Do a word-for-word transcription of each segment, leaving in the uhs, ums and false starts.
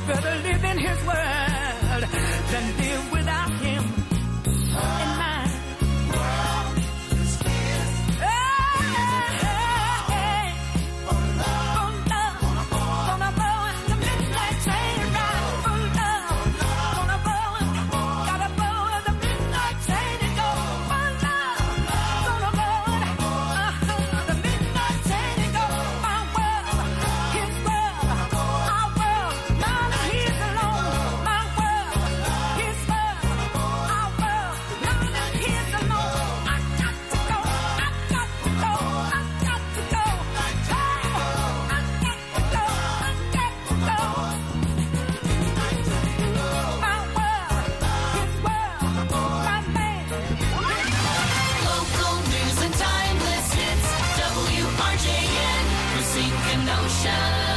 Better live in his world than live without him in mine. World is his. Hey, hey, hey. For love, for love, gonna bow the midnight train ride. For love, gonna bow, gotta bow the midnight train and go. For love, gonna bow uh, the midnight train and go. My world, his world, our world, none of his alone. My world, his world, our world, none of his alone. I got to go, I got to go, I got to go. Hey, I got to go, I got to go. My world, his world, my man. Local news and timeless hits. W R J N, Racine Kenosha.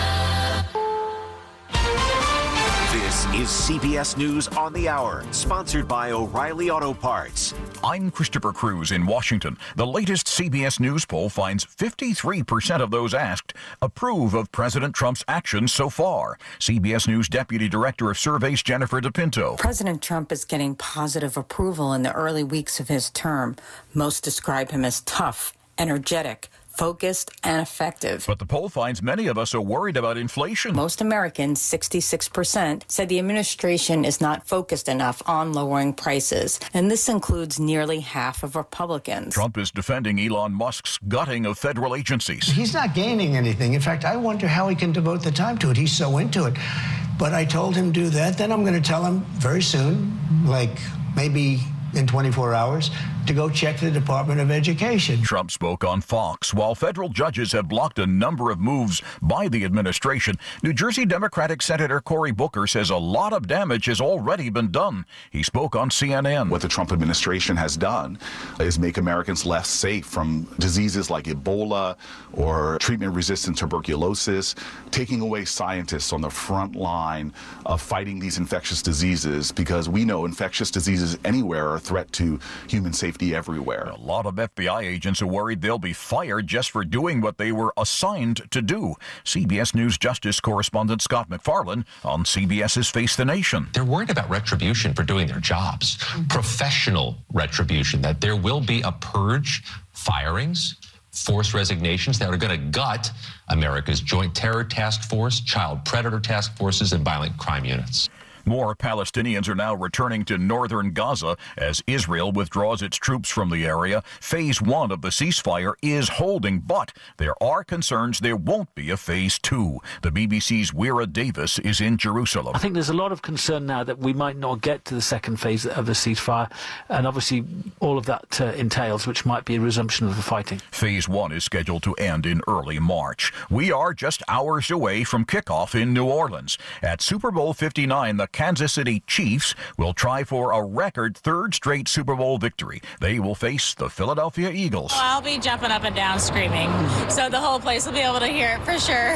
This is C B S News on the Hour, sponsored by O'Reilly Auto Parts. I'm Christopher Cruz in Washington. The latest C B S News poll finds fifty-three percent of those asked approve of President Trump's actions so far. C B S News Deputy Director of Surveys Jennifer DePinto. President Trump is getting positive approval in the early weeks of his term. Most describe him as tough, energetic, focused, and effective. But the poll finds many of us are worried about inflation. Most Americans, sixty-six percent, said the administration is not focused enough on lowering prices, and this includes nearly half of Republicans. Trump is defending Elon Musk's gutting of federal agencies. He's not gaining anything. In fact, I wonder how he can devote the time to it. He's so into it. But I told him do that. Then I'm going to tell him very soon, like maybe in twenty-four hours, to go check the Department of Education. Trump spoke on Fox. While federal judges have blocked a number of moves by the administration, New Jersey Democratic Senator Cory Booker says a lot of damage has already been done. He spoke on C N N. What the Trump administration has done is make Americans less safe from diseases like Ebola or treatment-resistant tuberculosis, taking away scientists on the front line of fighting these infectious diseases, because we know infectious diseases anywhere are a threat to human safety everywhere. A lot of F B I agents are worried they'll be fired just for doing what they were assigned to do. C B S News Justice correspondent Scott McFarlane on CBS's Face the Nation. They're worried about retribution for doing their jobs, professional retribution, that there will be a purge, firings, forced resignations that are going to gut America's Joint Terror Task Force, Child Predator Task Forces, and violent crime units. More Palestinians are now returning to northern Gaza as Israel withdraws its troops from the area. Phase one of the ceasefire is holding, but there are concerns there won't be a phase two. The B B C's Wira Davis is in Jerusalem. I think there's a lot of concern now that we might not get to the second phase of the ceasefire, and obviously all of that uh, entails, which might be a resumption of the fighting. Phase one is scheduled to end in early March. We are just hours away from kickoff in New Orleans. At Super Bowl fifty-nine, the Kansas City Chiefs will try for a record third straight Super Bowl victory. They will face the Philadelphia Eagles. Well, I'll be jumping up and down screaming, so the whole place will be able to hear it for sure.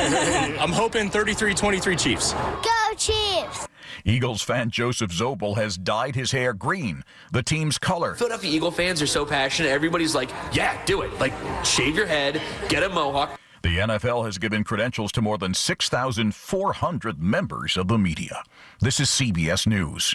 I'm hoping thirty-three twenty-three Chiefs. Go Chiefs! Eagles fan Joseph Zobel has dyed his hair green, the team's color. Philadelphia Eagle fans are so passionate. Everybody's like, yeah, do it. Like, shave your head, get a mohawk. The N F L has given credentials to more than six thousand four hundred members of the media. This is C B S News.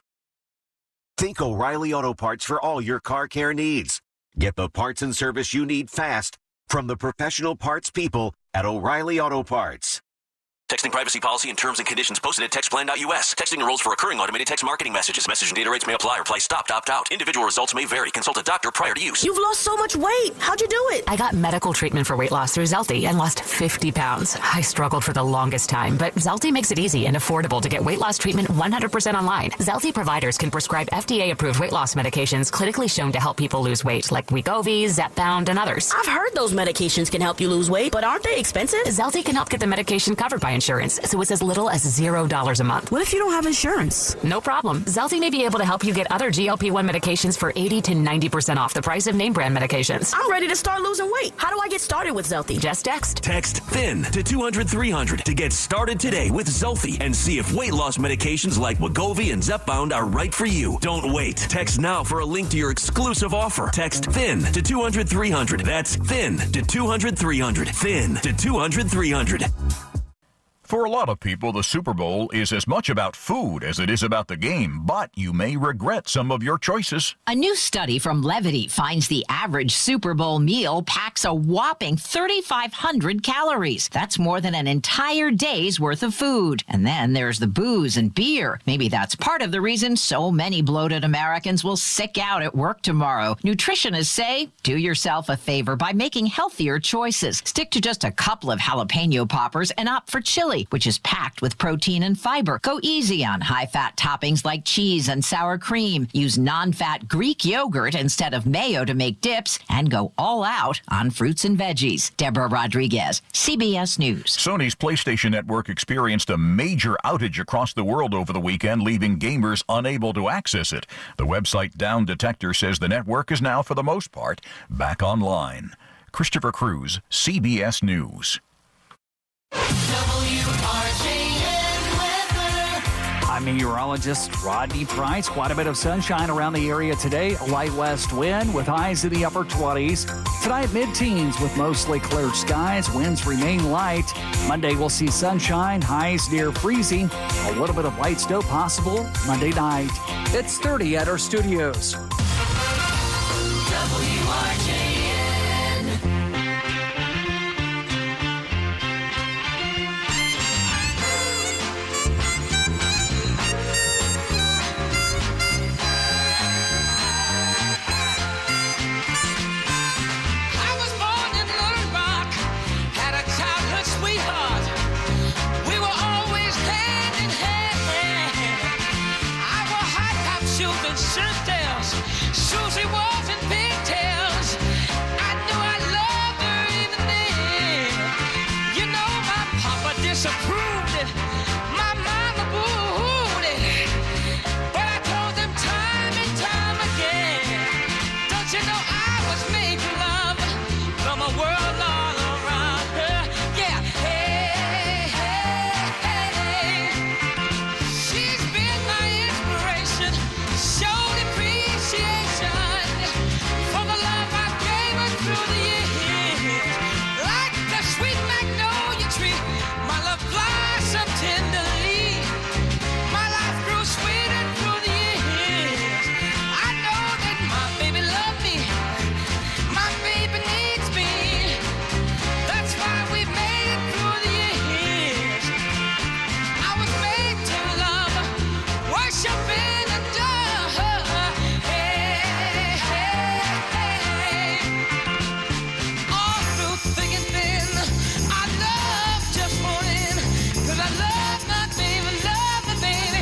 Think O'Reilly Auto Parts for all your car care needs. Get the parts and service you need fast from the professional parts people at O'Reilly Auto Parts. Texting privacy policy and terms and conditions posted at textplan dot U S. Texting enrolls for recurring automated text marketing messages. Message and data rates may apply. Reply stop, opt out. Individual results may vary. Consult a doctor prior to use. You've lost so much weight. How'd you do it? I got medical treatment for weight loss through Zelty and lost fifty pounds. I struggled for the longest time, but Zelty makes it easy and affordable to get weight loss treatment one hundred percent online. Zelty providers can prescribe F D A-approved weight loss medications clinically shown to help people lose weight, like Wegovy, Zepbound, and others. I've heard those medications can help you lose weight, but aren't they expensive? Zelty can help get the medication covered by insurance, so it's as little as zero dollars a month. What if you don't have insurance? No problem. Zelty may be able to help you get other G L P one medications for eighty to ninety percent off the price of name brand medications. I'm ready to start losing weight. How do I get started with Zelty? Just text. Text THIN to two hundred three hundred to get started today with Zelty and see if weight loss medications like Wegovy and Zepbound are right for you. Don't wait. Text now for a link to your exclusive offer. Text THIN to two hundred three hundred. That's THIN to two hundred three hundred. THIN to two hundred three hundred. For a lot of people, the Super Bowl is as much about food as it is about the game, but you may regret some of your choices. A new study from Levity finds the average Super Bowl meal packs a whopping thirty-five hundred calories. That's more than an entire day's worth of food. And then there's the booze and beer. Maybe that's part of the reason so many bloated Americans will sick out at work tomorrow. Nutritionists say, do yourself a favor by making healthier choices. Stick to just a couple of jalapeno poppers and opt for chili, which is packed with protein and fiber. Go easy on high-fat toppings like cheese and sour cream. Use non-fat Greek yogurt instead of mayo to make dips, and go all out on fruits and veggies. Deborah Rodriguez, C B S News. Sony's PlayStation Network experienced a major outage across the world over the weekend, leaving gamers unable to access it. The website Down Detector says the network is now, for the most part, back online. Christopher Cruz, C B S News. I'm meteorologist Rodney Price. Quite a bit of sunshine around the area today. A light west wind with highs in the upper twenties. Tonight, mid-teens with mostly clear skies. Winds remain light. Monday, we'll see sunshine. Highs near freezing. A little bit of light snow possible Monday night. It's thirty at our studios. W R J N. I was born in Little Rock, had a childhood sweetheart. We were always hand in hand. I wore high top shoes and shirt tails. Susie was in pigtails. I knew I loved her even then. You know my papa disapproved it. My mama booed it. But I told him time and time again. Don't you know I was made to love from a world all around her? Yeah, hey, hey, hey. She's been my inspiration. Showed appreciation for the love I gave her through the years. Like the sweet magnolia tree, my love blossomed tenderly. My life grew sweeter through the years. I know that my baby loved me. My baby needs me. That's why we made it through the years. I was made to love, worship and adore her. Hey, hey, hey. All through thick and thin, I love just one in. 'Cause I love my baby, love my baby.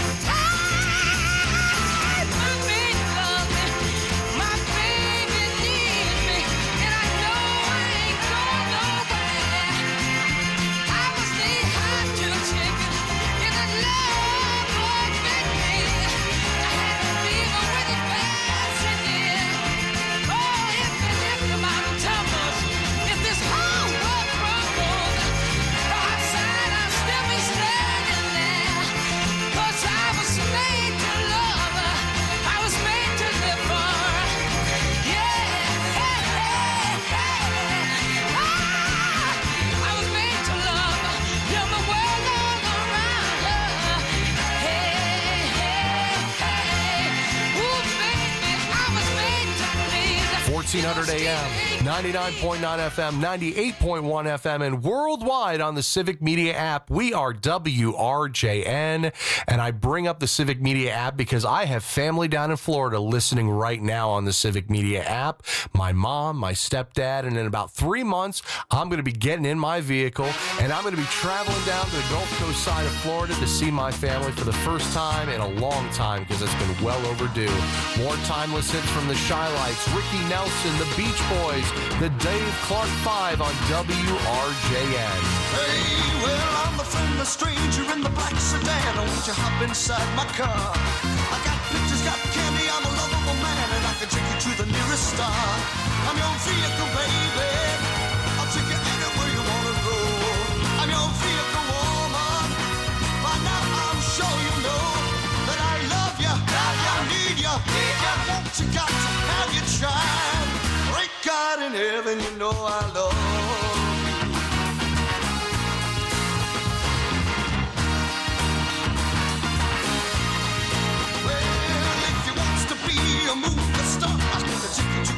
Ah, my baby loves me. My baby needs me. And I know I ain't going nowhere. I was knee-high to a chicken in a love boat big me. I had a fever when it passing in. Oh, if and if the mountain tumbles, if this whole world crumbles, by her side I'll still be standing there. 'Cause I was made to love her. I was made to live for her. Yeah, hey, hey, hey. Ah, I was made to love her. Build the world all around her. Hey, hey, hey. Ooh, baby, I was made to please. fourteen hundred A M, ninety-nine point nine F M, ninety-eight point one F M, and worldwide on the Civic Media app. We are W R J N, and I bring up the Civic Media app because I have family down in Florida listening right now on the Civic Media app. My mom, my stepdad, and in about three months, I'm going to be getting in my vehicle, and I'm going to be traveling down to the Gulf Coast side of Florida to see my family for the first time in a long time because it's been well overdue. More timeless hits from the Shy Lights, Ricky Nelson, the Beach Boys, the Dave Clark Five on W R J N. Hey, well, I'm a friendless stranger in the black sedan. Won't you hop inside my car? I got pictures, got candy, I'm a lovable man, and I can take you to the nearest star. I'm your vehicle, baby. I'll take you anywhere you wanna go. I'm your vehicle, woman. By now I'm sure you know that I love you, love you, need you, need you. I want you, got to have you tried. Great God in heaven, you know I love you.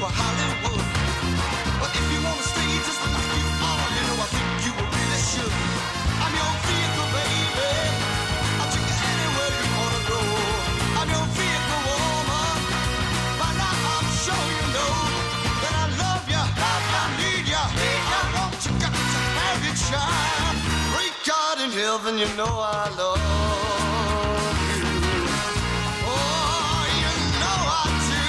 for Hollywood. But if you want to stay just like you are, you know I think you really should. I'm your vehicle, baby. I'll take you anywhere you wanna go. I'm your vehicle, woman. By now I'm sure you know that I love you, I need you, I want you, got to have you, child. Great God in heaven, you know I love you. Oh, you know I do.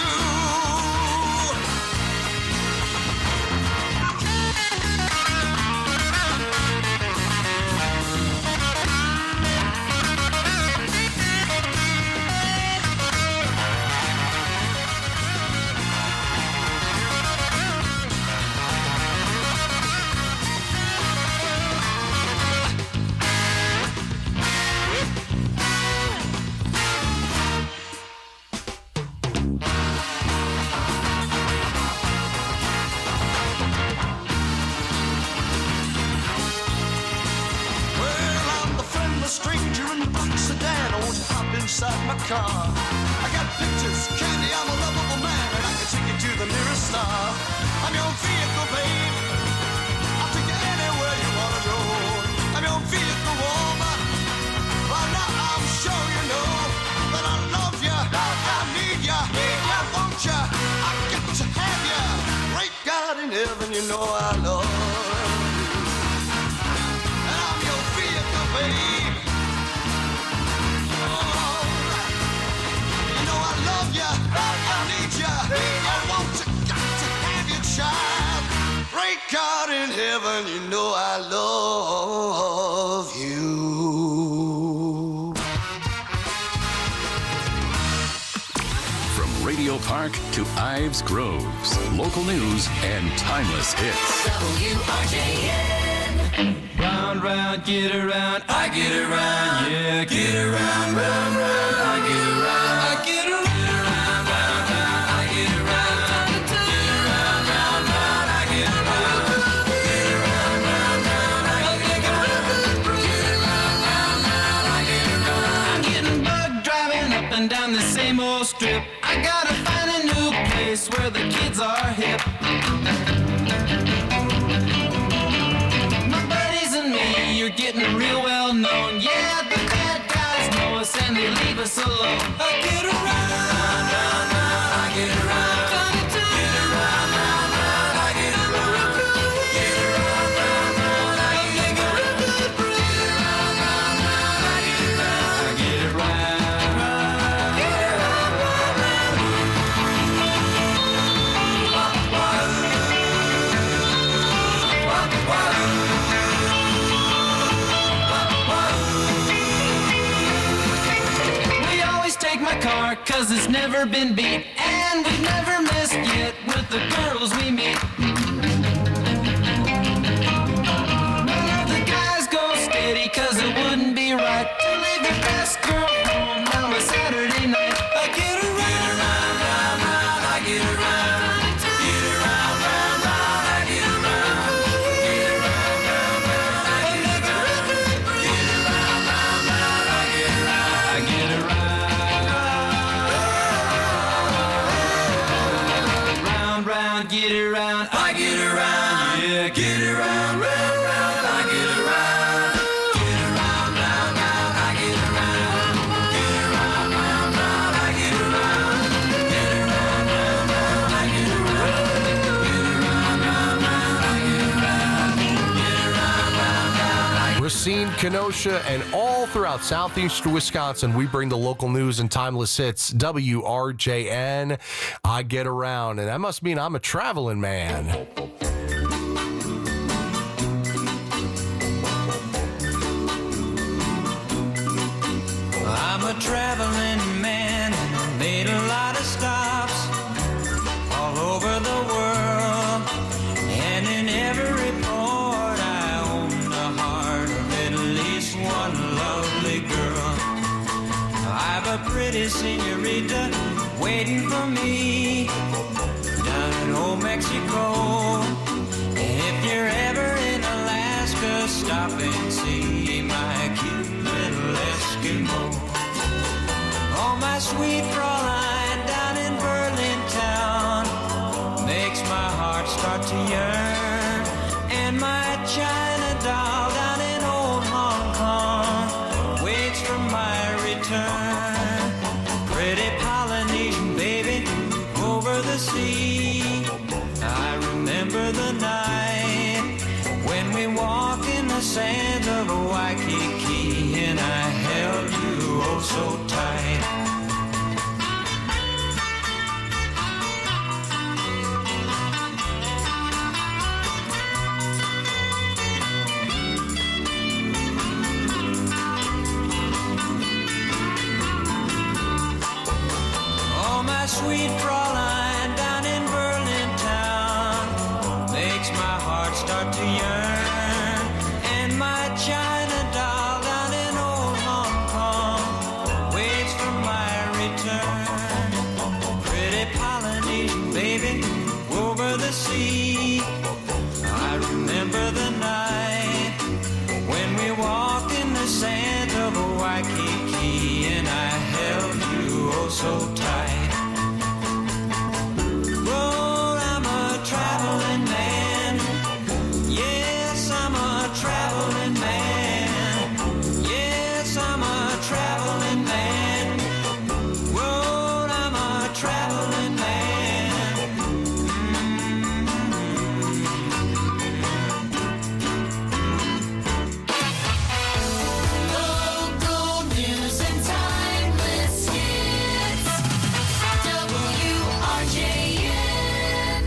Stranger in the black sedan, I want you to hop inside my car. I got pictures, candy, I'm a lovable man, and I can take you to the nearest star. I'm your vehicle, babe. I'll take you anywhere you wanna go. I'm your vehicle, woman. By now I'm sure you know that I love you, I need you, I want you, I got to have you. Great God in heaven, you know I love you. And I'm your vehicle, babe. God in heaven, you know I love you. From Radio Park to Ives Groves, local news and timeless hits. W R J N. Round, round, get around, I get around, yeah, get around, round, round, I get around, I get around. Down the same old strip, I gotta find a new place where the kids are hip. My buddies and me, you're getting real well known. Yeah, the bad guys know us and they leave us alone. I get around, round, round, round, I get around. Get around, round, round, I get around. Get around, round, round, I get around. Get around, round, round, I get around. I get around. Car, cause it's never been beat, and we've never missed yet with the girls we meet. None of the guys go steady, cause it wouldn't be right to leave your best girl home on a Saturday night. I get around, round, round, round, I get around. Get around, round, round, I get around. Get around, round, round, I get around. Get around, round, round, I get around. I get around. Get around, I get around, yeah, get around, round, round, I get around. Get around, round, round, I get around. Get around, round, round, I get around. Get around, round, round, I get around. Get around, round, round, I get around. Get around, round, round, I get around. Racine, Kenosha, and all throughout southeastern Wisconsin, we bring the local news and timeless hits. W R J N, I get around, and that must mean I'm a traveling man. I'm a traveling man, made a lot of stops all over the world, and in every port I own the heart of at least one lovely girl. I've a pretty senorita waiting for me down in old Mexico. And if you're ever in Alaska, stop and see my cute little Eskimo. Oh, my sweet Fraulein down in Berlin town, the sea. I remember the night when we walked in the sands of Waikiki, and I held you oh so tight. Oh, my sweet Fraulein down in Berlin town makes my heart start to yearn, and my China doll down in old Hong Kong waits for my return. Pretty Polynesian baby over the sea, I remember the night when we walked in the sand of Waikiki, and I held you oh so tight. Well, I'm a traveling man. Yes, I'm a traveling man. Yes, I'm a traveling man. Well, I'm a traveling man. Local news and timeless hits. W R J N.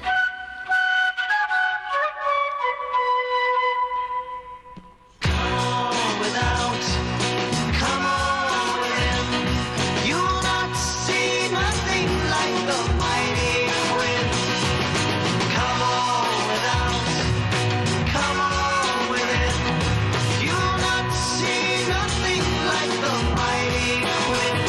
Without, come on within, you'll not see nothing like the mighty wind. Come on without, come on within, you'll not see nothing like the mighty wind.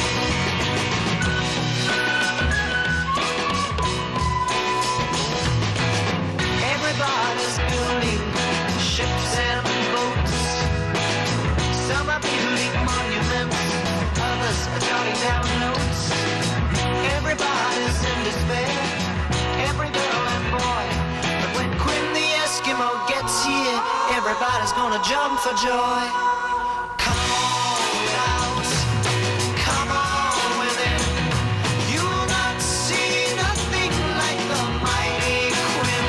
Everybody's building ships and boats. Some are building monuments, others are jotting down notes. Everybody's in despair, every girl and boy. But when Quinn the Eskimo gets here, everybody's gonna jump for joy. Come on without, come on within, you'll not see nothing like the mighty Quinn.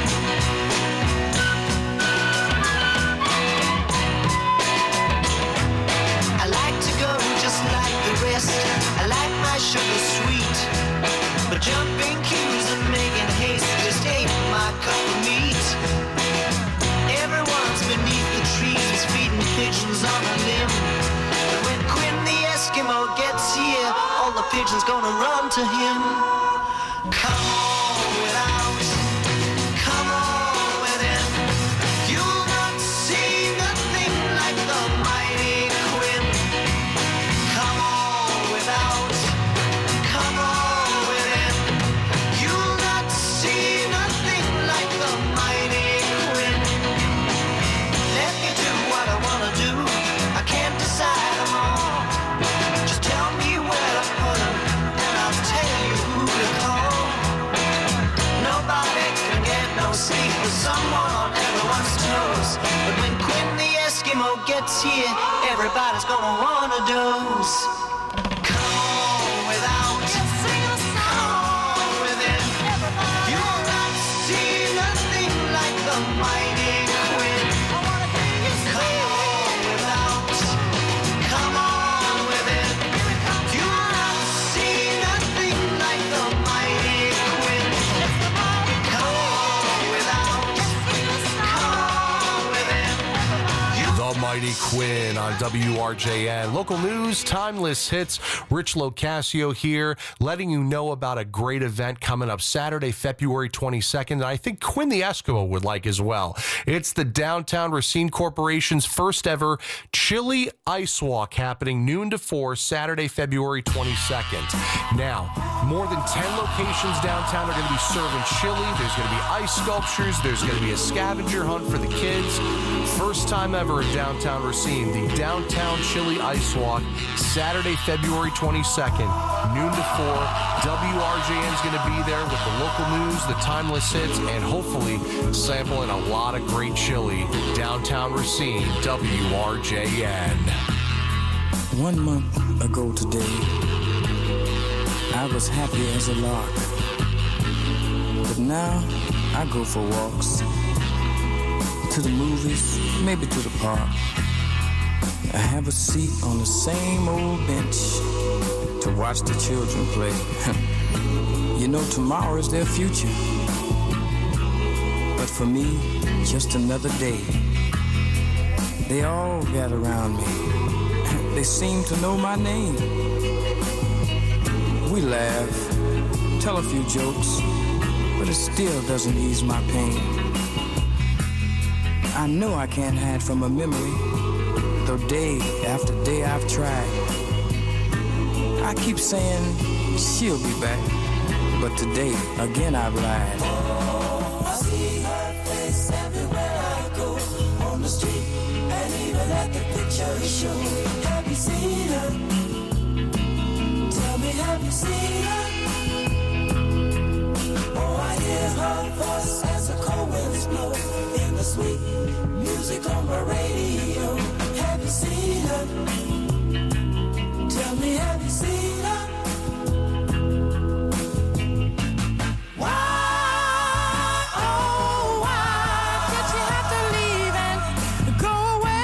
I like to go just like the rest. I like my sugar sweet, but jumping queues and making haste just ain't my cup of meat. Everyone's beneath the trees feeding pigeons on a limb, but when Quinn the Eskimo gets here, all the pigeons gonna run to him. Come on without, come on within, you'll not see nothing like the mighty Quinn. Come on without, come on within, you'll not see nothing like the mighty Quinn. Let me do what I wanna do, I can't decide them all. Just tell me where to put them, and I'll tell you who to call. Nobody can get no sleep with someone on everyone's toes, but when Quinn the Eskimo gets here, everybody's gonna wanna doze. Come on without, come on within, you'll not see nothing like the mighty Quinn. Come on without, come on within, you'll not see nothing like the mighty Quinn. Come on without, come on within, The Mighty Quinn on W R J N. Local news, timeless hits. Rich Locascio here, letting you know about a great event coming up Saturday, February twenty-second, and I think Quinn the Eskimo would like as well. It's the Downtown Racine Corporation's first ever Chili Ice Walk, happening noon to four, Saturday, February twenty-second. Now, more than ten locations downtown are going to be serving chili. There's going to be ice sculptures. There's going to be a scavenger hunt for the kids. First time ever in downtown Racine, the Downtown Chili Ice Walk, Saturday, February twenty-second, noon to four. W R J N is going to be there with the local news, the timeless hits, and hopefully sampling a lot of great chili. Downtown Racine, W R J N. One month ago today, I was happy as a lark, But now, I go for walks. To the movies, maybe to the park. I have a seat on the same old bench to watch the children play. You know, tomorrow is their future. But for me, just another day. They all gather around me. They seem to know my name. We laugh, tell a few jokes, but it still doesn't ease my pain. I know I can't hide from a memory, though day after day I've tried. I keep saying she'll be back, but today again I've lied. Oh, I see her face everywhere I go, on the street and even at the picture show. Have you seen her? Tell me, have you seen her? Oh, I hear her voice as the cold winds blow in the sweet music on my radio. Have you seen her? Tell me, have you seen her? Why, oh, why did you have to leave and go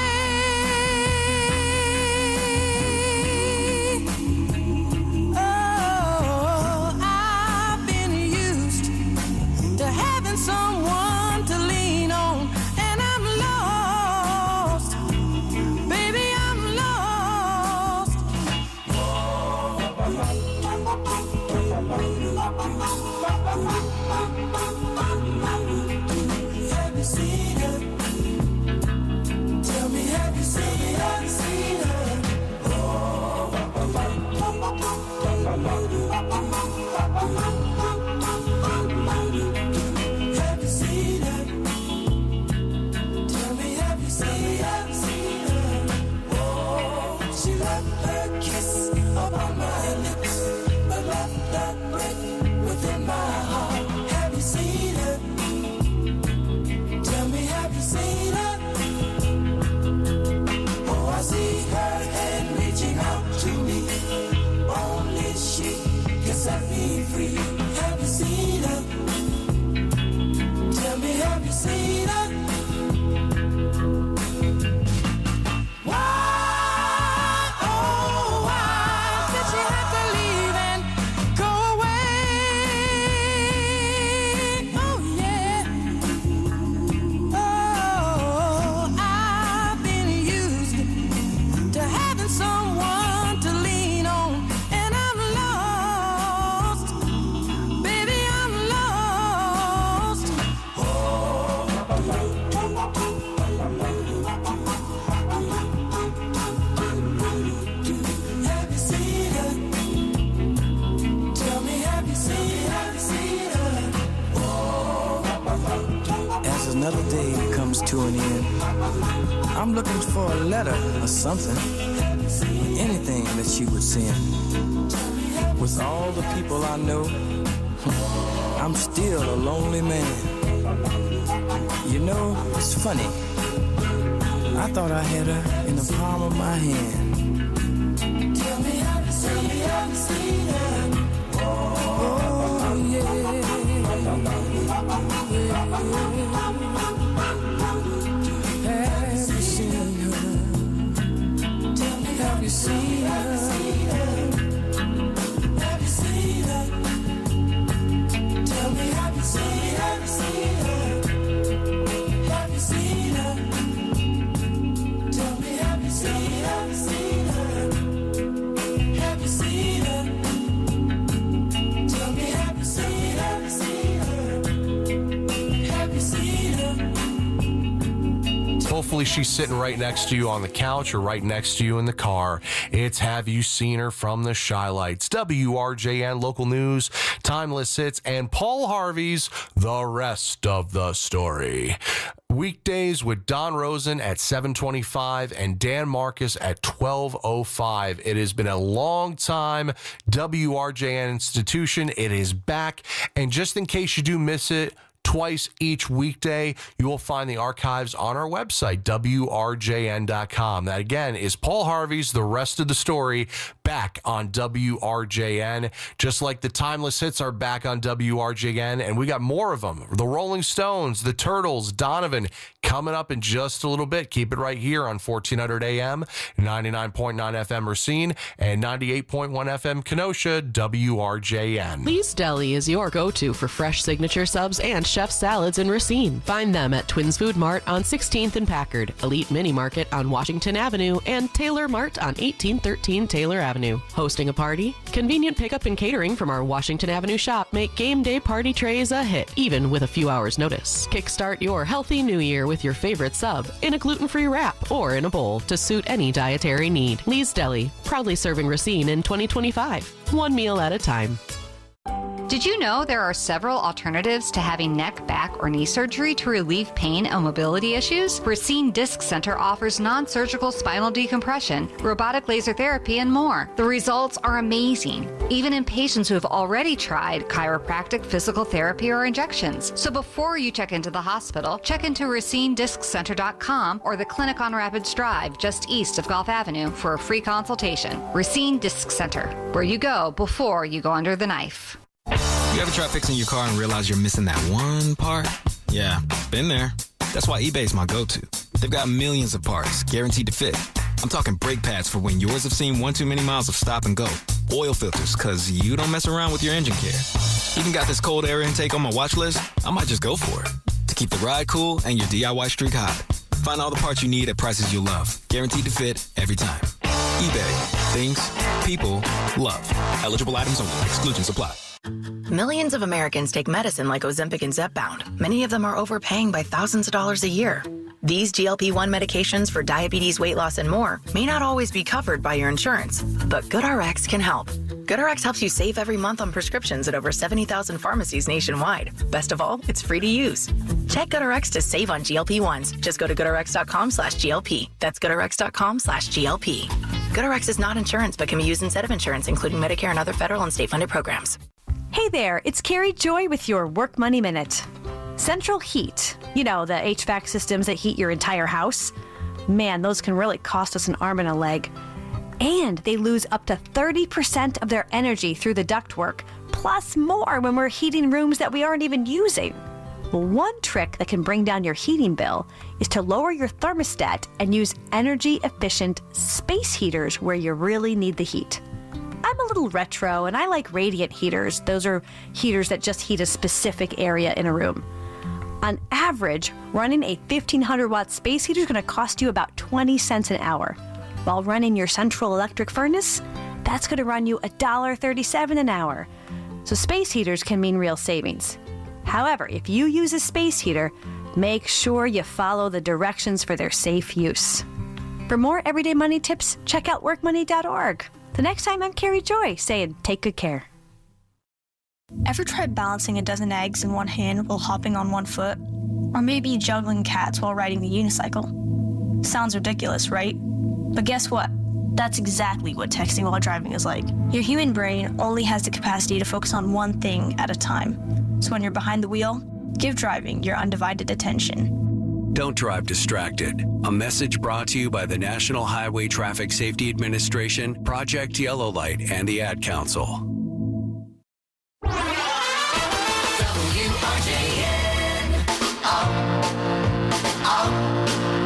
away? Oh, I've been used to having someone to lean on, and I'm lost. Baby, I'm lost. Have you seen her? Tell me, have you seen her? Seen her? Oh. Have you seen her? Tell me, have you seen her? Seen her? Oh, she left her kiss upon my lips, but left that breath within my heart. Have you seen her? Tell me, have you seen her? Oh, I see her hand reaching out to me. Only she can set me free. Have you seen her? Tell me, have you seen her? Why, oh, why did she have to leave and go away? Oh, yeah. Oh, I've been used to having someone to lean on, and I'm lost. Baby, I'm lost. Have you seen her? Tell me, have you seen her? Seen her? Oh. As another day comes to an end, I'm looking for a letter or something, anything that she would send. With all the people I know, I'm still a lonely man. You know, it's funny. I thought I had her in the palm of my hand. Tell me, have you seen her? Have you seen her? Oh, yeah. Have you seen her? Have you seen her? Have you seen her? Tell me, have you seen her? Have you seen her? Tell me, have you seen her? Have you seen her? Tell me, have you seen her? Have you seen her? Hopefully she's sitting right next to you on the couch or right next to you in the car. It's Have You Seen Her from the Shy-Lights. W R J N Local News, Timeless Hits, and Paul Harvey's The Rest of the Story. Weekdays with Don Rosen at seven twenty-five and Dan Marcus at twelve oh five. It has been a long time. W R J N institution. It is back. And just in case you do miss it, twice each weekday. You will find the archives on our website, W R J N dot com. That, again, is Paul Harvey's The Rest of the Story, back on W R J N. Just like the Timeless Hits are back on W R J N, and we got more of them. The Rolling Stones, the Turtles, Donovan, coming up in just a little bit. Keep it right here on fourteen hundred A M, ninety-nine point nine F M Racine, and ninety-eight point one F M Kenosha, W R J N. Lee's Deli is your go-to for fresh signature subs and chef salads in Racine. Find them at Twins Food Mart on sixteenth and Packard, Elite Mini Market on Washington Avenue, and Taylor Mart on eighteen thirteen Taylor Avenue. Hosting a party? Convenient pickup and catering from our Washington Avenue shop make game day party trays a hit, even with a few hours notice. Kickstart your healthy new year with your favorite sub in a gluten-free wrap or in a bowl to suit any dietary need. Lee's Deli, proudly serving Racine in twenty twenty-five. One meal at a time. Did you know there are several alternatives to having neck, back, or knee surgery to relieve pain and mobility issues? Racine Disc Center offers non-surgical spinal decompression, robotic laser therapy, and more. The results are amazing, even in patients who have already tried chiropractic, physical therapy, or injections. So before you check into the hospital, check into Racine Disc Center dot com or the clinic on Rapids Drive, just east of Gulf Avenue, for a free consultation. Racine Disc Center, where you go before you go under the knife. You ever try fixing your car and realize you're missing that one part? Yeah, been there. That's why eBay's my go-to. They've got millions of parts, guaranteed to fit. I'm talking brake pads for when yours have seen one too many miles of stop and go. Oil filters, because you don't mess around with your engine care. Even got this cold air intake on my watch list. I might just go for it. To keep the ride cool and your D I Y streak hot. Find all the parts you need at prices you'll love. Guaranteed to fit every time. eBay. Things people love. Eligible items only. Exclusions apply. Millions of Americans take medicine like Ozempic and Zepbound. Many of them are overpaying by thousands of dollars a year. These G L P one medications for diabetes, weight loss, and more may not always be covered by your insurance, but GoodRx can help. GoodRx helps you save every month on prescriptions at over seventy thousand pharmacies nationwide. Best of all, it's free to use. Check GoodRx to save on G L P ones. Just go to GoodRx.com slash GLP. That's GoodRx.com slash GLP. GoodRx is not insurance, but can be used instead of insurance, including Medicare and other federal and state-funded programs. Hey there, it's Carrie Joy with your Work Money Minute. Central heat, you know, the H V A C systems that heat your entire house. Man, those can really cost us an arm and a leg. And they lose up to thirty percent of their energy through the ductwork, plus more when we're heating rooms that we aren't even using. Well, one trick that can bring down your heating bill is to lower your thermostat and use energy-efficient space heaters where you really need the heat. I'm a little retro, and I like radiant heaters. Those are heaters that just heat a specific area in a room. On average, running a fifteen hundred watt space heater is going to cost you about twenty cents an hour. While running your central electric furnace, that's going to run you one dollar thirty-seven an hour. So space heaters can mean real savings. However, if you use a space heater, make sure you follow the directions for their safe use. For more everyday money tips, check out work money dot org. The next time, I'm Carrie Joy saying, take good care. Ever tried balancing a dozen eggs in one hand while hopping on one foot? Or maybe juggling cats while riding the unicycle? Sounds ridiculous, right? But guess what? That's exactly what texting while driving is like. Your human brain only has the capacity to focus on one thing at a time. So when you're behind the wheel, give driving your undivided attention. Don't drive distracted. A message brought to you by the National Highway Traffic Safety Administration, Project Yellow Light, and the Ad Council. W R J N. Oh, oh,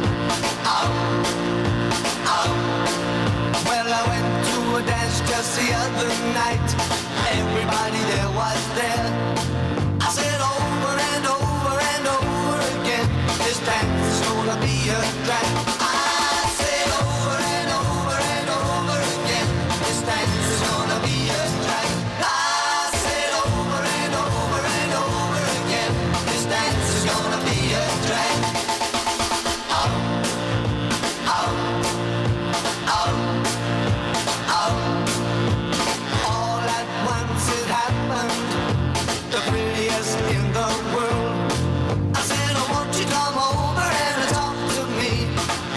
oh, oh. Well, I went to a dance just the other night. Everybody there was there. I said over and over and over again, this dance is gonna be a drag. I said over and over and over again, this dance is gonna be a drag. I said over and over and over again, this dance is gonna be a drag. Oh, oh, oh, oh. All at once it happened, the prettiest in the world. I said, oh, won't you come over and talk to me?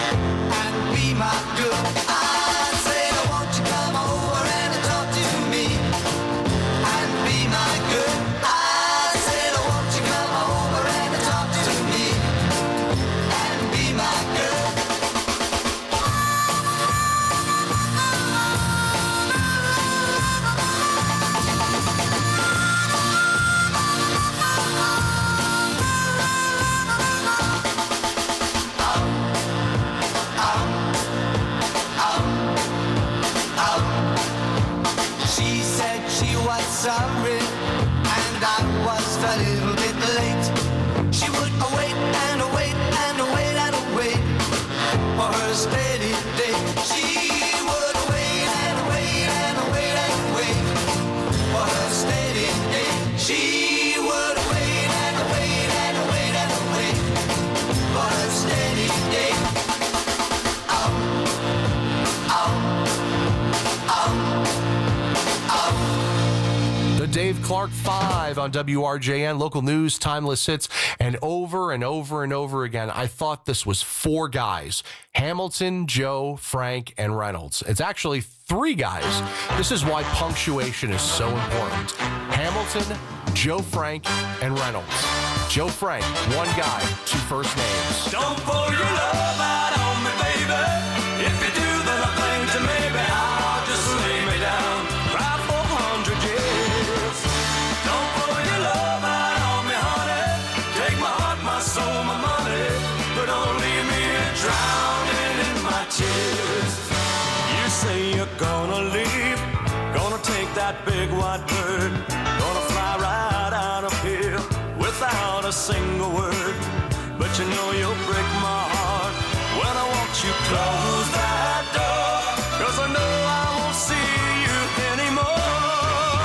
said she was sorry, and I was a little bit late. She would await and await and await and await for her steady day. She would wait and wait and wait and wait for her steady day. She would wait and wait and wait and wait for her steady day. Oh, oh, oh, oh. The Dave Clark Five on W R J N, local news, timeless hits, and over and over and over again, I thought this was four guys: Hamilton, Joe, Frank, and Reynolds. It's actually three guys. This is why punctuation is so important. Hamilton, Joe Frank, and Reynolds. Joe Frank, one guy, two first names. Don't pour your love out on me, baby. If you do, then I think that maybe I'll just lay me down, cry for a hundred years. Don't pour your love out on me, honey. Take my heart, my soul, my money, but don't leave me drowning in my tears. You say you're gonna leave, gonna take that big white bird, gonna fly right out of here without a single word. But you know you'll break my heart when I watch you close that door, 'cause I know I won't see you anymore.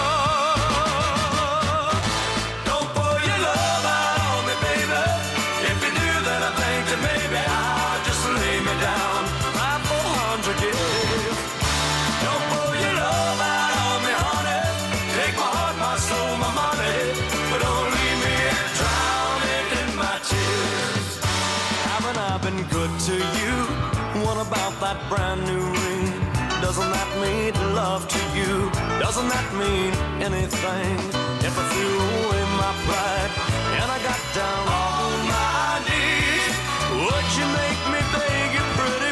Don't pour your love out on me, baby. If you do, then I think that maybe I'll just lay me down, cry for a hundred years. Don't pour your love out on me, honey. Take my heart, my soul, my money, but don't leave me drowning in my tears. Haven't I been good to you? What about that brand new ring? Doesn't that mean love to you? Doesn't that mean anything? If I threw away my pride and I got down on my knees, would you make me beg you pretty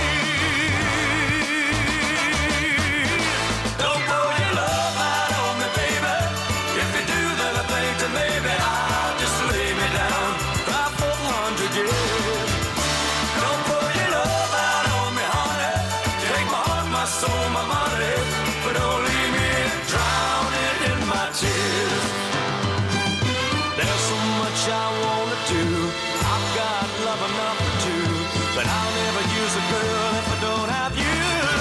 please? Don't pour your love out on me, baby. If you do, then I think that maybe I'll just lay me down, cry for a hundred years. Don't pour your love out on me, honey. Take my heart, my soul, my money, but don't leave me drowning in my tears. There's so much I wanna do. I've got love enough to do, but I'll never use a girl if I don't have you.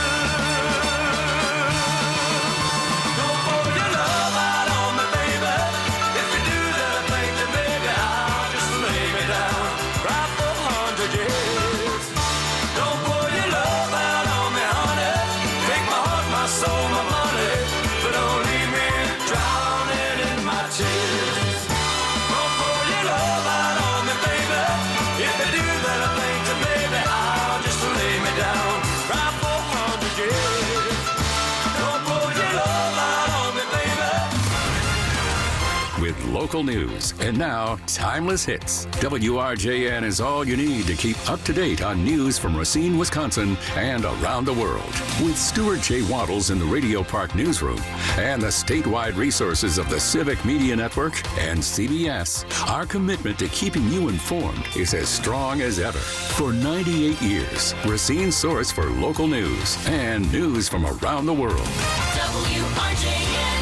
Don't pour your love out on me, baby. If you do, then I think that maybe I'll just lay me down, cry for a hundred years. Don't pour your love out on me, honey. Take my heart, my soul, my money, but don't leave me drowning in my tears. Don't pour your love out on me, baby. If you do, then I think that maybe I'll just lay me down, cry for a hundred years. Don't pour your love out on me, baby. With local news and now timeless hits, W R J N is all you need to keep up to date on news from Racine, Wisconsin and around the world. With Stuart J. Waddles in the Radio Park newsroom and the statewide resources of the Civic Media Network and C B S, our commitment to keeping you informed is as strong as ever. For ninety-eight years, Racine's source for local news and news from around the world. W R J N.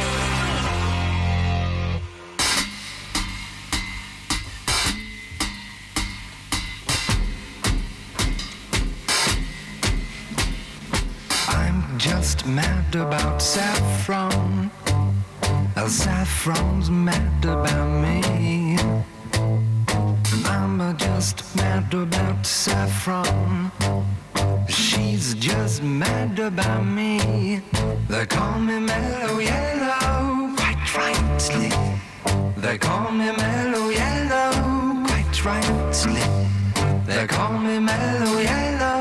Just mad about saffron. Uh, Saffron's mad about me. I'm uh, just mad about saffron. She's just mad about me. They call me Mellow Yellow, quite rightly. They call me Mellow Yellow, quite rightly. They call me Mellow Yellow.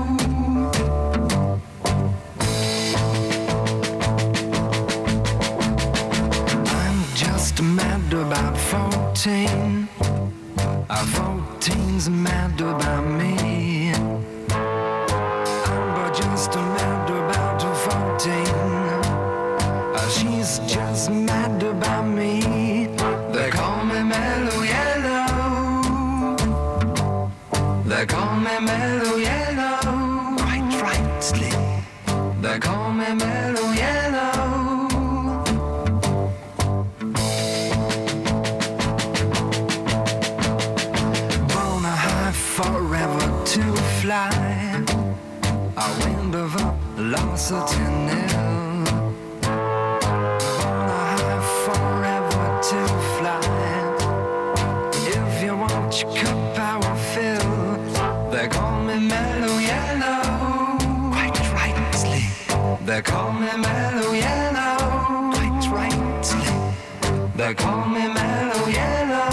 Mad about fourteen. Uh, fourteen's mad about me. I'm just mad about fourteen. Uh, she's just mad about me. They call me Mellow Yellow. They call me Mellow Yellow. Quite rightly. They call me Mellow Yellow. mistletoe now. Wanna have forever to fly. If you want your cup, I will fill. They call me Mellow Yellow. Quite rightly. They call me Mellow Yellow. Quite rightly. They call me Mellow Yellow.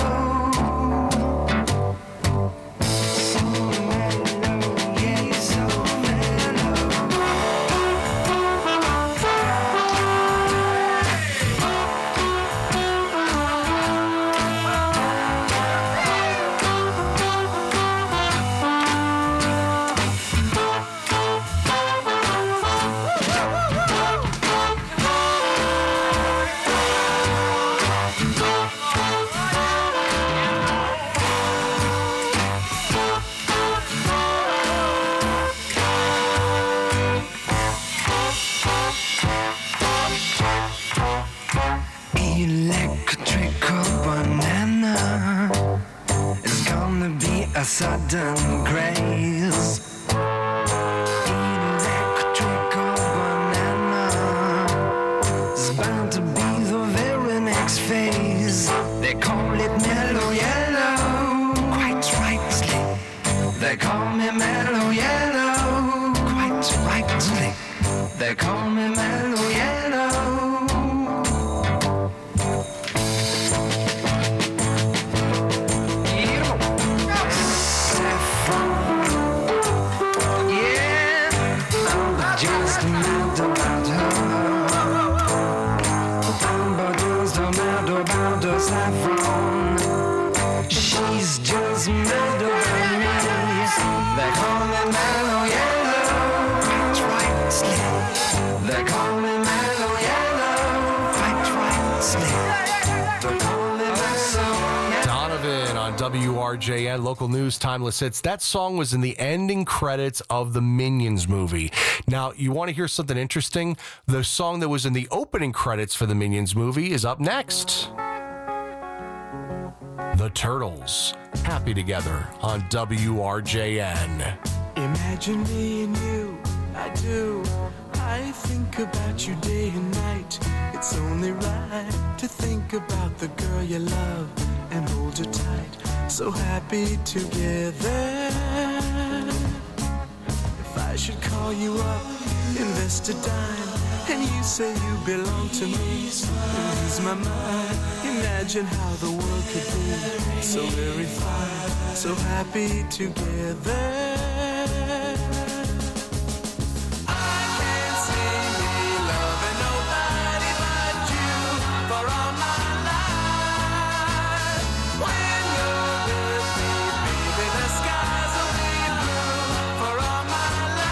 Electrical banana is gonna be a sudden grace. Electrical banana is bound to be the very next phase. They call it Mellow Yellow. Quite rightly. They call me Mellow Yellow. Quite rightly. They call me Mellow Yellow. Saffron, she's just mad about me. They call me Mellow Yellow. Quite rightly. They call me Mellow Yellow. Quite rightly. They call me Mellow Yellow. Donovan on W R J N, local news, timeless hits. That song was in the ending credits of the Minions movie. Now, you want to hear something interesting? The song that was in the opening credits for the Minions movie is up next. The Turtles, Happy Together on W R J N. Imagine me and you, I do. I think about you day and night. It's only right to think about the girl you love and hold her tight. So happy together. If I should call you up, invest a dime, and you say you belong to me, and ease my mind. Imagine how the world could be so very fine, so happy together. I can't see me loving nobody but you for all my life. When you're with me, baby, the skies will be blue for all my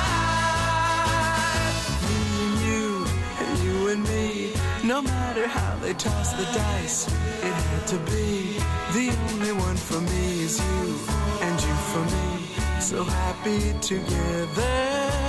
life. Me and you, and you and me, no matter how they toss the dice, it had to be. The only one for me is you, and you for me, so happy together.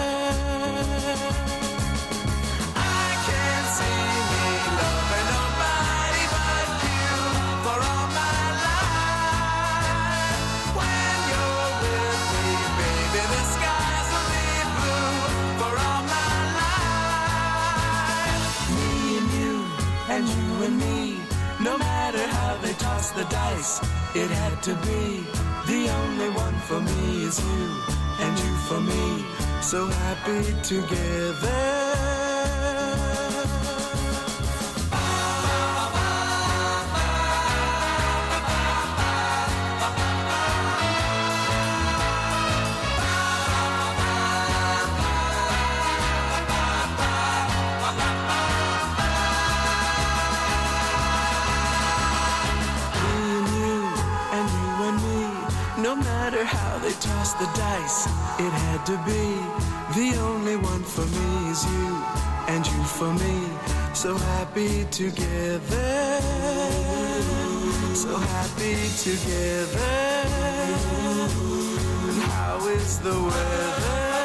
I can't see me loving nobody but you for all my life. When you're with me, baby, the skies will be blue for all my life. Me and you, and you and me, no matter how they toss the dice, it had to be. The only one for me is you, and you for me, so happy together. No matter how they toss the dice, it had to be. The only one for me is you, and you for me, so happy together. So happy together. And how is the weather?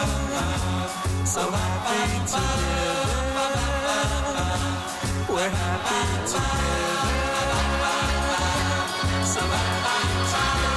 So happy together. We're happy together. So happy together.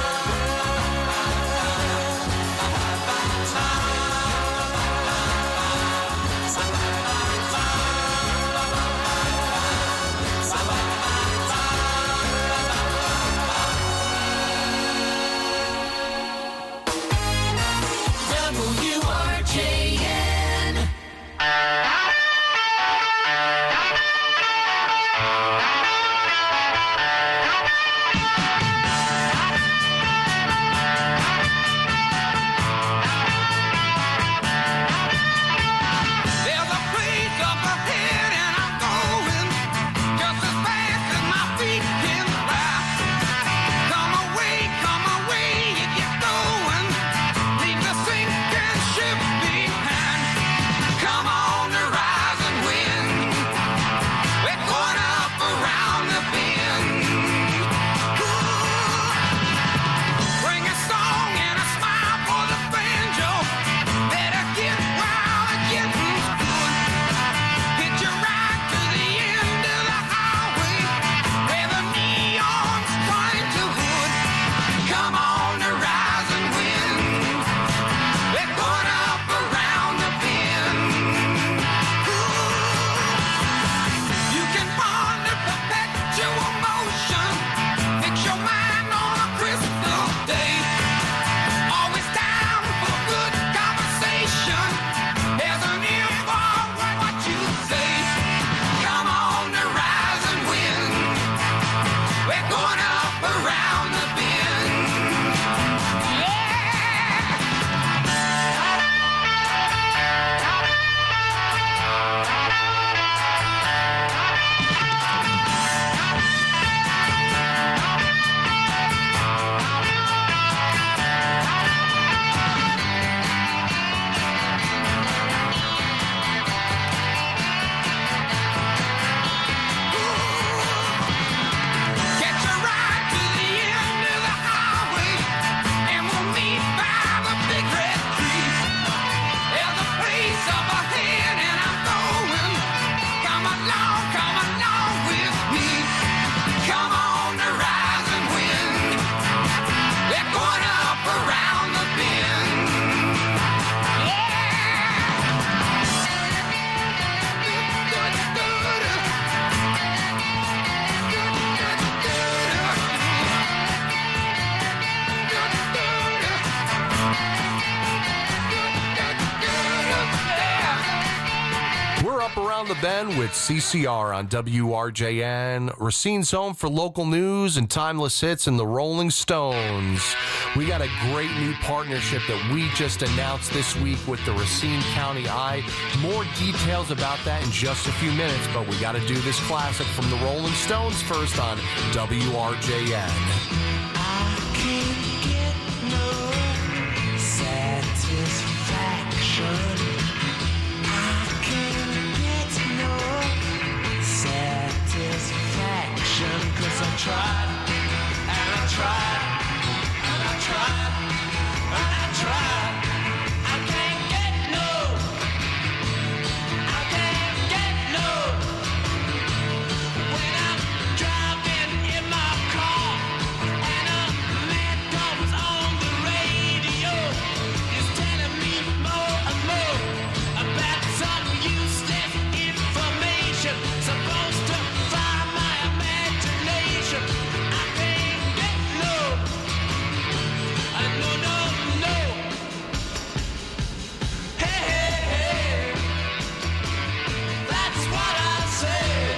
then with C C R on W R J N, Racine's home for local news and timeless hits in the Rolling Stones. We got a great new partnership that we just announced this week with the Racine County Eye. More details about that in just a few minutes, but we got to do this classic from the Rolling Stones first on W R J N. Cause I tried, and I tried, and I tried, and I tried. I can't get no, I can't get no. When I'm driving in my car, and a man comes on the radio, he's telling me more and more about some useless information supposed to fire my imagination. I can't get no, I no no no. Hey hey hey, that's what I said.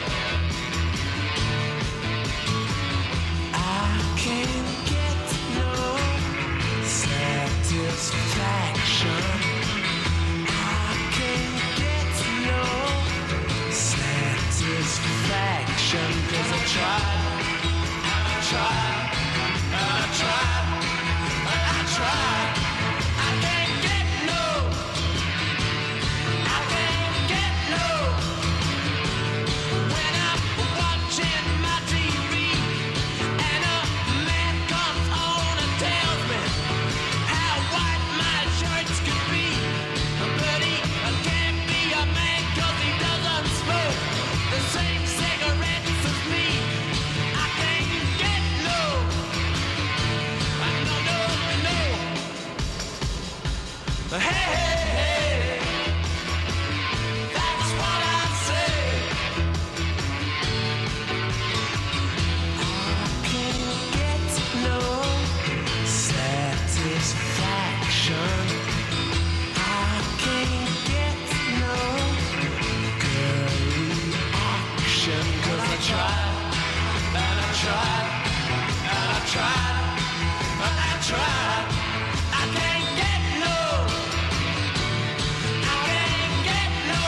I can't get no satisfaction. I can't get no satisfaction. Cause I tried, and I tried, and I tried, and I tried. I can't get no, I can't get no. When I'm watching my T V, and a man comes on and tells me how white my shirts could be, but he can't be a man cause he doesn't smoke the same cigarettes as me. I can't get no, I no no no. Hey hey hey, that's what I said. I can't get no satisfaction. I can't get no good reaction. Cause I tried, and I tried, and I tried, and I tried. I can't get no, I can't get no.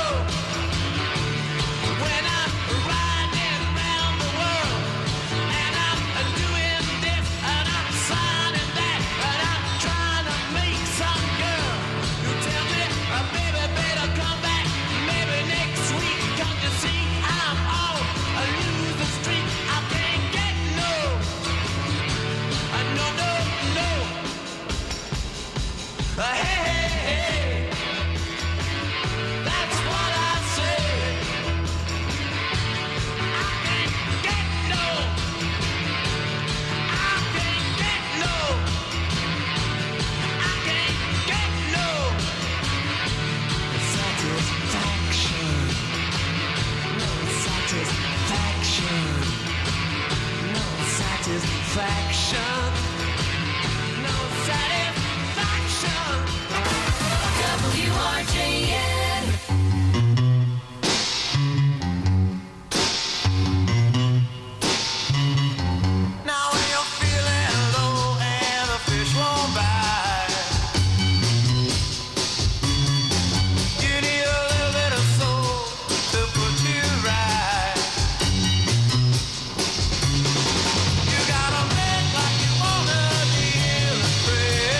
When I'm riding round the world, and I'm doing this, and I'm signing that, and I'm trying to make some girl who tell me, uh, baby, better come back, maybe next week. Come to see I'm on a losing streak. I can't get no, uh, no, no, no. Uh, hey, hey, hey, that's what I said. I can't get no, I can't get no, I can't get no satisfaction, no satisfaction, no satisfaction, no satisfaction. W R J N. Now when you're feeling low and the fish won't bite, you need a little bit of soul to put you right. You gotta make like you wanna be illustrated.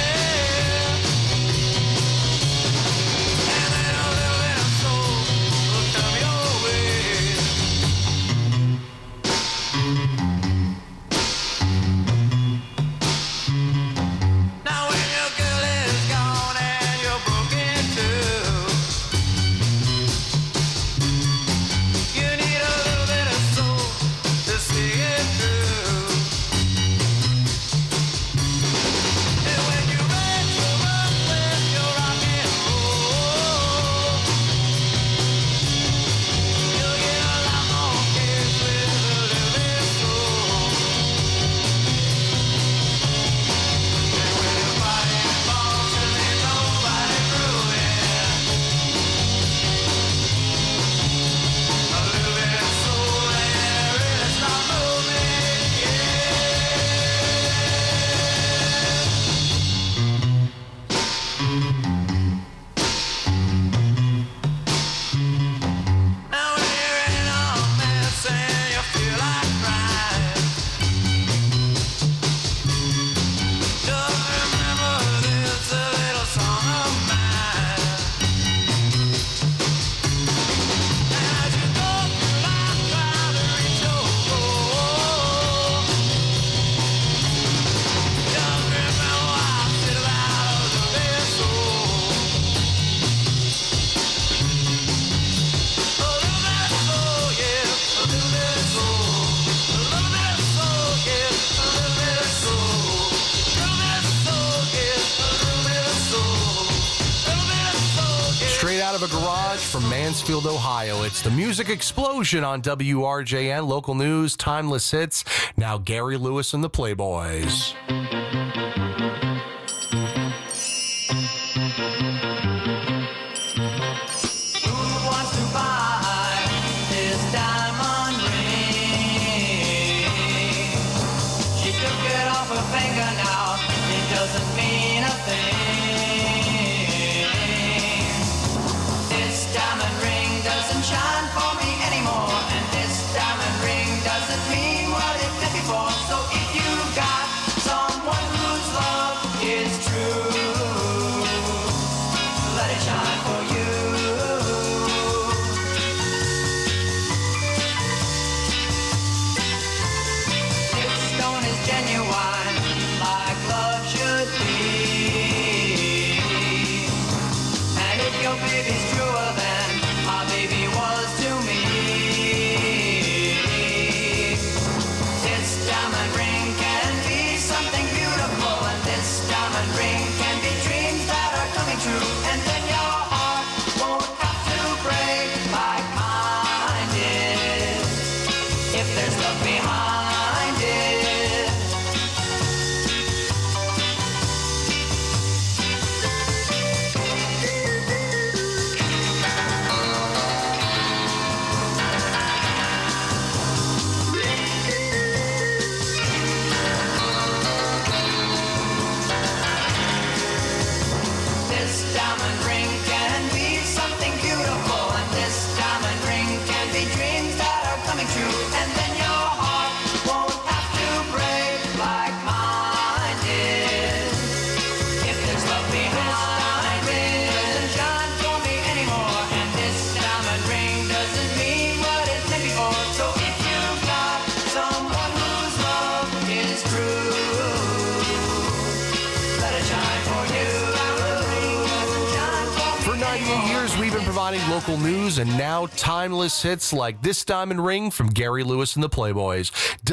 from Mansfield, Ohio. It's the Music Explosion on W R J N. Local news, timeless hits. Now Gary Lewis and the Playboys. Local news and now timeless hits like This Diamond Ring from Gary Lewis and the Playboys.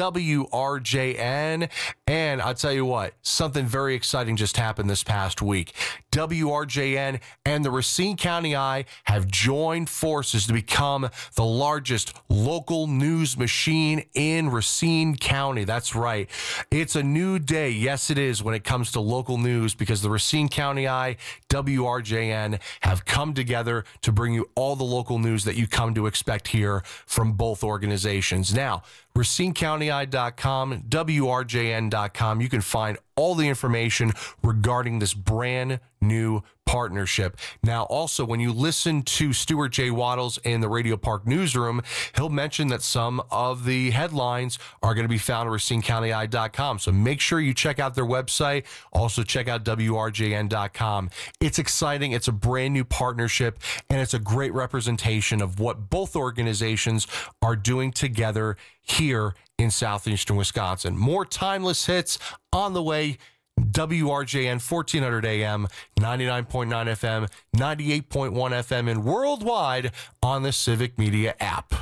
W R J N. And I'll tell you what, something very exciting just happened this past week. W R J N and the Racine County Eye have joined forces to become the largest local news machine in Racine County. That's right. It's a new day. Yes, it is when it comes to local news because the Racine County Eye, W R J N have come together to bring you all the local news that you come to expect here from both organizations. Now, Racine County Eye dot com, W R J N dot com. You can find all the information regarding this brand new partnership. Now, also, when you listen to Stuart J. Waddles in the Radio Park newsroom, he'll mention that some of the headlines are going to be found at Racine County Eye dot com. So make sure you check out their website. Also, check out W R J N dot com. It's exciting. It's a brand new partnership, and it's a great representation of what both organizations are doing together here in southeastern Wisconsin. More timeless hits on the way. W R J N, fourteen hundred A M, ninety-nine point nine F M, ninety-eight point one F M, and worldwide on the Civic Media app.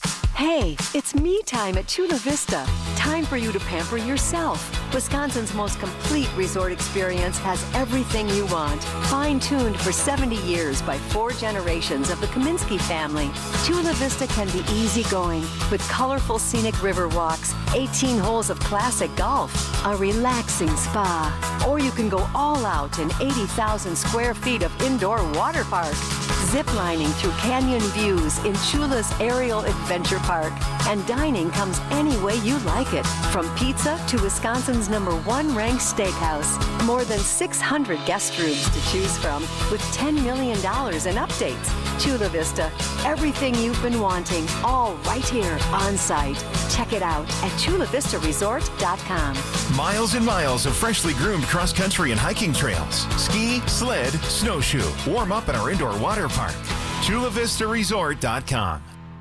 Hey, it's me time at Chula Vista. Time for you to pamper yourself. Wisconsin's most complete resort experience has everything you want. Fine-tuned for seventy years by four generations of the Kaminsky family. Chula Vista can be easygoing with colorful scenic river walks, eighteen holes of classic golf, a relaxing spa. Or you can go all out in eighty thousand square feet of indoor water park. Ziplining through canyon views in Chula's Aerial Adventure Park. And dining comes any way you like it, from pizza to Wisconsin's number one ranked steakhouse. More than six hundred guest rooms to choose from with ten million dollars in updates. Chula Vista, everything you've been wanting, all right here on site. Check it out at chula vista resort dot com. Miles and miles of freshly groomed cross-country and hiking trails. Ski, sled, snowshoe. Warm up at our indoor water park. chula vista resort dot com.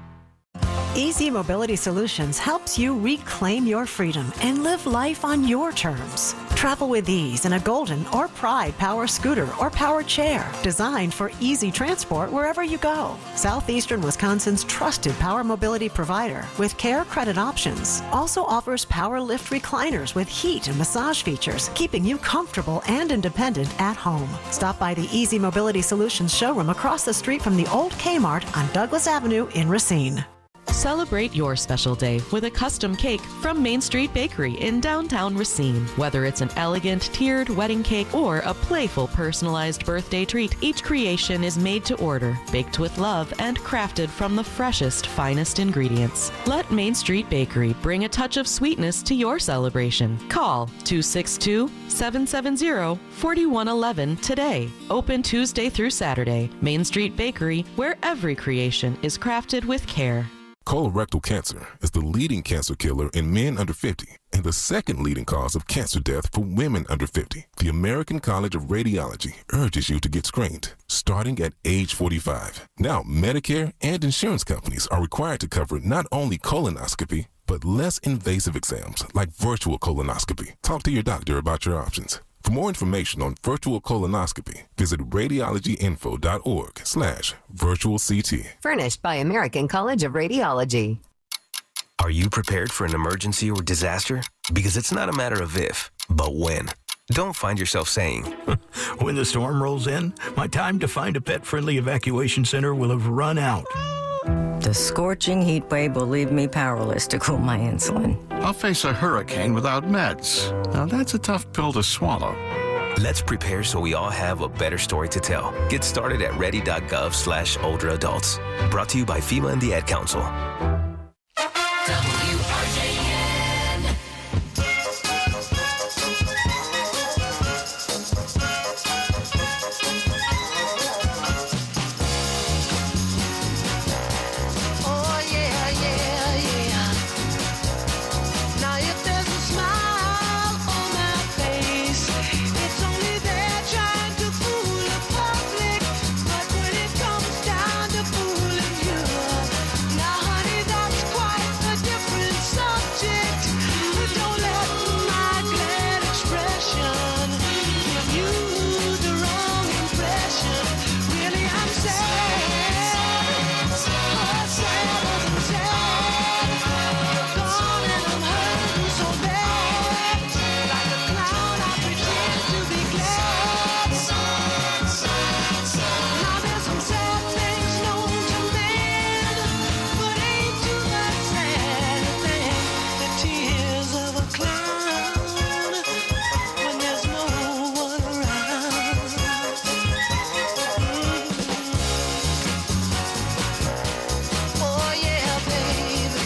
Easy Mobility Solutions helps you reclaim your freedom and live life on your terms. Travel with ease in a Golden or Pride power scooter or power chair designed for easy transport wherever you go. Southeastern Wisconsin's trusted power mobility provider with care credit options also offers power lift recliners with heat and massage features, keeping you comfortable and independent at home. Stop by the Easy Mobility Solutions showroom across the street from the old Kmart on Douglas Avenue in Racine. Celebrate your special day with a custom cake from Main Street Bakery in downtown Racine. Whether it's an elegant tiered wedding cake or a playful personalized birthday treat, each creation is made to order, baked with love, and crafted from the freshest, finest ingredients. Let Main Street Bakery bring a touch of sweetness to your celebration. Call two six two, seven seven zero, four one one one today. Open Tuesday through Saturday. Main Street Bakery, where every creation is crafted with care. Colorectal cancer is the leading cancer killer in men under fifty and the second leading cause of cancer death for women under fifty. The American College of Radiology urges you to get screened starting at age forty-five. Now, Medicare and insurance companies are required to cover not only colonoscopy, but less invasive exams like virtual colonoscopy. Talk to your doctor about your options. For more information on virtual colonoscopy, visit radiologyinfo.org slash virtual CT. Furnished by American College of Radiology. Are you prepared for an emergency or disaster? Because it's not a matter of if, but when. Don't find yourself saying, when the storm rolls in, my time to find a pet-friendly evacuation center will have run out. The scorching heat wave will leave me powerless to cool my insulin. I'll face a hurricane without meds. Now that's a tough pill to swallow. Let's prepare so we all have a better story to tell. Get started at ready.gov slash older adults. Brought to you by FEMA and the Ad Council. W R J N. Oh yeah, yeah, yeah. Now if there's a smile on my face, it's only there trying to fool the public. But when it comes down to fooling you, now honey, that's quite a different subject. Don't let my glad expression give you the wrong impression. Really, I'm sad. Oh, sad, I'm sad. You're gone and I'm hurting so bad. Like a clown, I pretend to be glad. Now there's some sad things known to man, but ain't too much sad thing. The tears of a clown when there's no one around. Oh yeah, baby.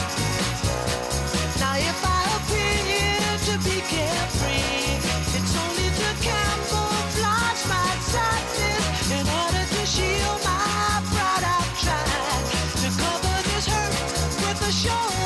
Now if I appear to be carefree, it's only to camouflage my sadness. In order to shield my pride, I've tried to cover this hurt with a show